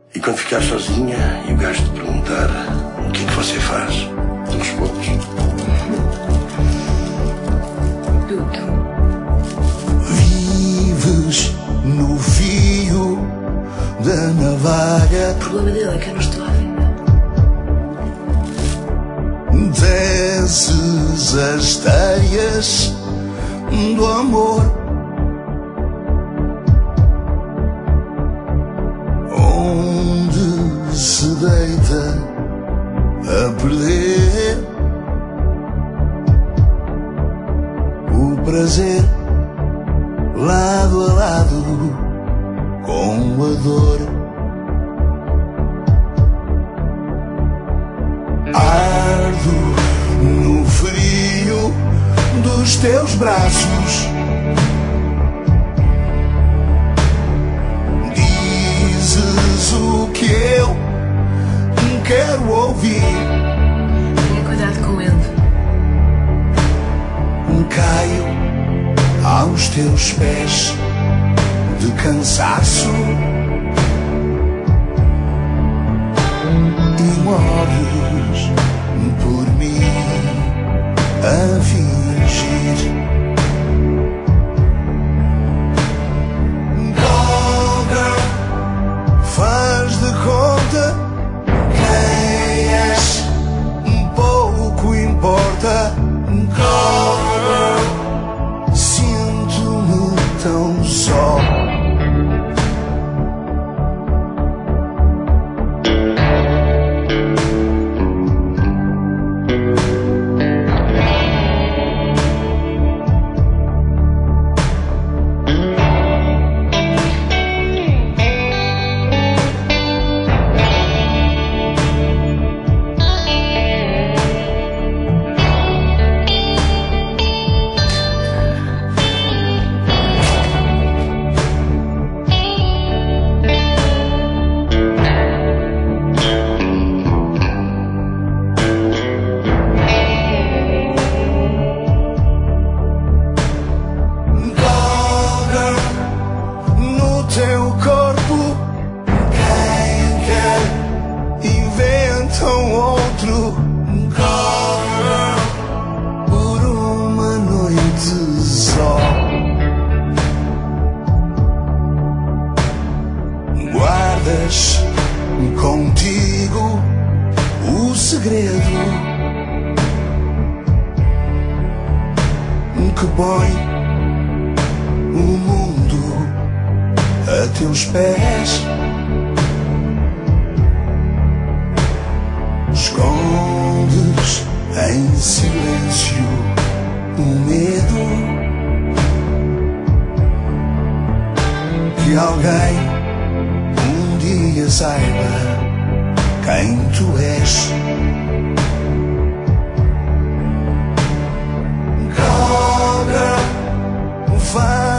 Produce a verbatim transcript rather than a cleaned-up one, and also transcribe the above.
E quando ficar sozinha e o gajo te perguntar o que é que você faz, tu respondes: tudo. Vives no fio da navalha. O problema dele é que eu não estou a ver. Teces as teias do amor, onde se deita a perder o prazer lado a lado com a dor. Ardo no frio dos teus braços. Dizes o que eu quero ouvir. Tenha cuidado com ele. Caio aos teus pés de cansaço e morres por mim a fingir. Go girl, faz de conta quem és, pouco importa. Go girl, sinto-me tão só. Teu corpo, quem quer inventa um outro. Girl, por uma noite só. Guardas contigo o segredo que põe o mundo a teus pés. Escondes em silêncio o medo que alguém um dia saiba quem tu és. Go girl, faz